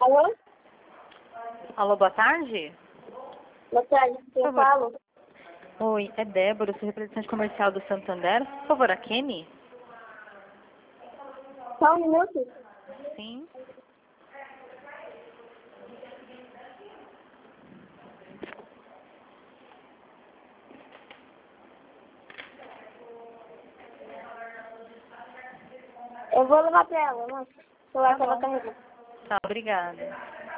Alô? Alô, boa tarde. Boa tarde, quem Por favor. fala? Oi, é Débora, sou representante comercial do Santander. Por favor, a Kenny? Só um minuto. Sim. Eu vou levar pra ela, nossa. O celular Tá tava bom. carregando. Tá, obrigada.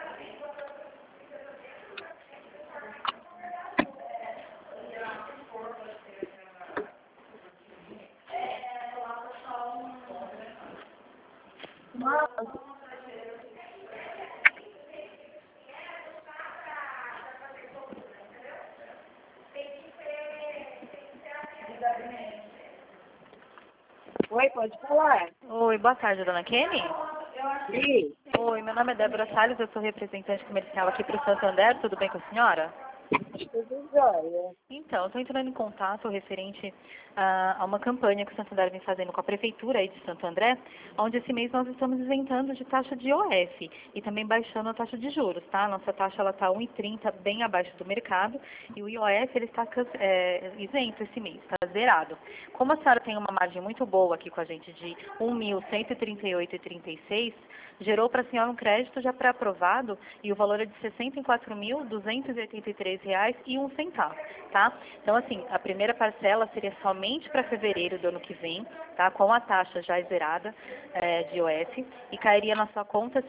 Oi, pode falar? Oi, boa tarde, dona Kenny. Sim. Oi, meu nome é Débora Salles, eu sou representante comercial aqui para o Santander. Tudo bem com a senhora? Tudo jóia. Então, estou entrando em contato referente a uma campanha que o Santander vem fazendo com a Prefeitura aí de Santo André, onde esse mês nós estamos isentando de taxa de IOF e também baixando a taxa de juros, tá? Nossa taxa ela está 1,30, bem abaixo do mercado, e o IOF ele está isento esse mês, está zerado. Como a senhora tem uma margem muito boa aqui com a gente de R$ 1.138,36, gerou para a senhora um crédito já pré-aprovado e o valor é de R$ 64.283,01, tá? Então, assim, a primeira parcela seria somente para fevereiro do ano que vem, tá? Com a taxa já zerada de IOF e cairia na sua conta R$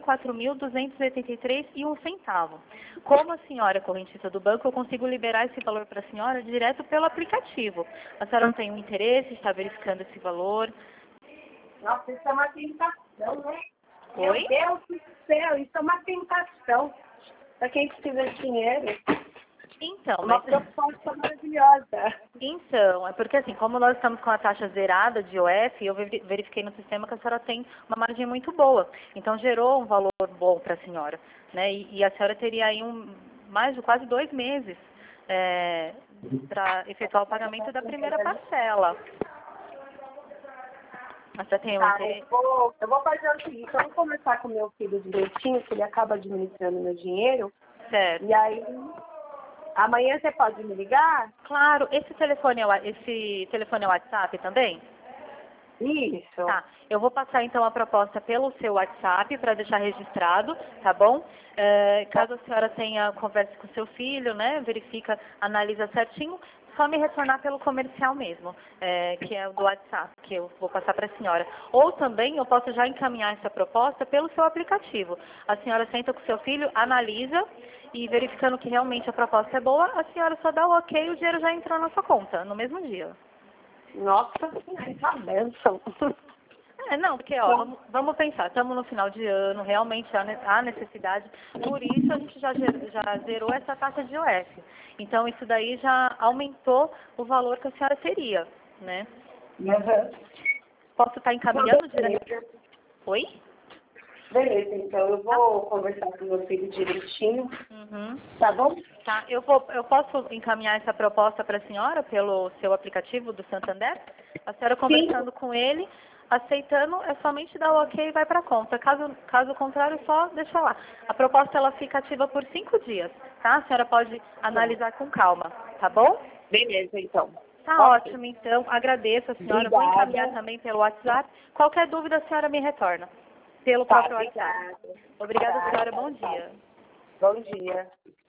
64.283,01. Como a senhora é correntista do banco, eu consigo liberar esse valor para a senhora direto pelo aplicativo. A senhora não tem um interesse, está verificando esse valor? Nossa, isso é uma tentação, né? Oi? Meu Deus do céu, isso é uma tentação. Pra quem precisa de dinheiro. Então, Uma mas... proposta maravilhosa. Então, é porque assim, como nós estamos com a taxa zerada de IOF, eu verifiquei no sistema que a senhora tem uma margem muito boa. Então, gerou um valor bom para a senhora, né? E a senhora teria aí mais de quase 2 meses para efetuar o pagamento da primeira parcela. A senhora tem um Tá, interesse? eu vou fazer o seguinte, eu vou conversar com meu filho direitinho, que ele acaba administrando meu dinheiro, Certo. e aí amanhã você pode me ligar? Claro, esse telefone é o WhatsApp também? Isso. Tá, eu vou passar então a proposta pelo seu WhatsApp para deixar registrado, tá bom? Caso a senhora tenha conversa com seu filho, né, verifica, analisa certinho, só me retornar pelo comercial mesmo, que é o do WhatsApp, que eu vou passar para a senhora. Ou também eu posso já encaminhar essa proposta pelo seu aplicativo. A senhora senta com seu filho, analisa e verificando que realmente a proposta é boa, a senhora só dá o ok e o dinheiro já entra na sua conta, no mesmo dia. Nossa, é uma bênção. Não, porque ó, vamos pensar, estamos no final de ano, realmente há necessidade, por isso a gente já zerou essa taxa de IOF. Então isso daí já aumentou o valor que a senhora teria, né? Posso estar encaminhando direto? Oi? Beleza, então eu vou conversar com meu filho direitinho, Uhum. tá bom? Tá, eu posso encaminhar essa proposta para a senhora pelo seu aplicativo do Santander? A senhora conversando com ele, aceitando, é somente dar o ok e vai para a conta. Caso contrário, só deixa lá. A proposta ela fica ativa por 5 dias, tá? A senhora pode analisar com calma, tá bom? Beleza, então. Tá Ok. ótimo, então. Agradeço a senhora. Vou Obrigada. encaminhar também pelo WhatsApp. Qualquer dúvida, a senhora me retorna pelo Tá, próprio WhatsApp. obrigada. Obrigada, Tá, senhora. tchau, Bom tchau. dia. Bom dia.